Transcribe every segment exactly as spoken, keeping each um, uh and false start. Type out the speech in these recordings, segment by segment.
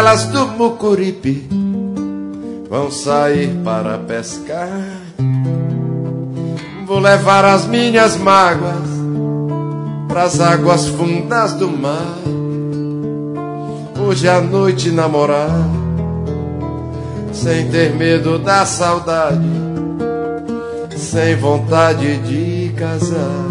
velas do Mucuripe vão sair para pescar. Vou levar as minhas mágoas pras águas fundas do mar. Hoje à noite namorar, sem ter medo da saudade, sem vontade de casar.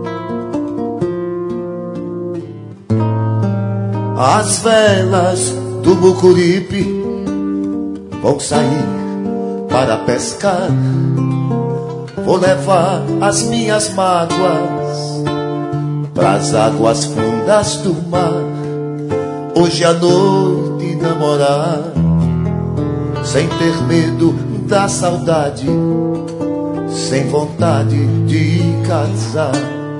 As velas do Mucuripe vão sair para pescar. Vou levar as minhas mágoas pras águas fundas do mar. Hoje à noite namorar, sem ter medo da saudade, sem vontade de casar.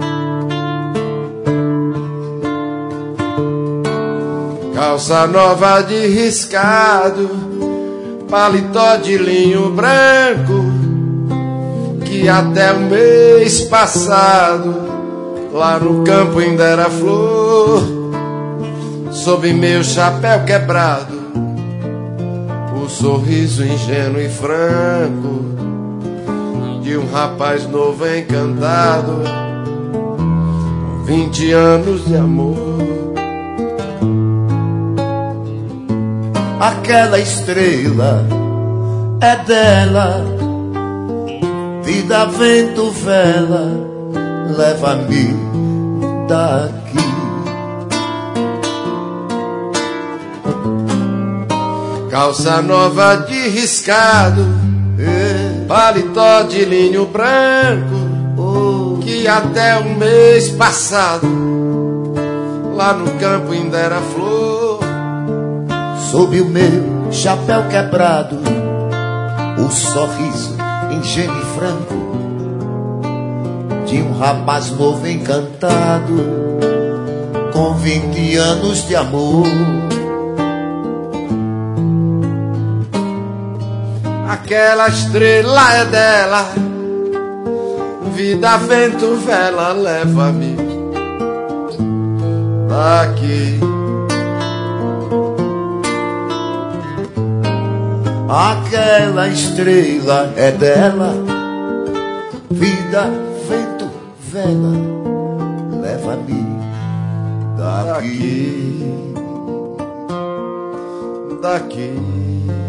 Calça nova de riscado, paletó de linho branco, que até o mês passado lá no campo ainda era flor. Sob meu chapéu quebrado, o sorriso ingênuo e franco de um rapaz novo encantado, com vinte anos de amor. Aquela estrela é dela, vida, vento, vela, leva-me daqui. Calça nova de riscado, paletó de linho branco, que até o mês passado lá no campo ainda era flor. Sob o meu chapéu quebrado, o sorriso ingênuo e franco de um rapaz novo encantado, com vinte anos de amor. Aquela estrela é dela, vida, vento, vela, leva-me daqui. Aquela estrela é dela, vida, vento, vela, leva-me daqui. Daqui, daqui.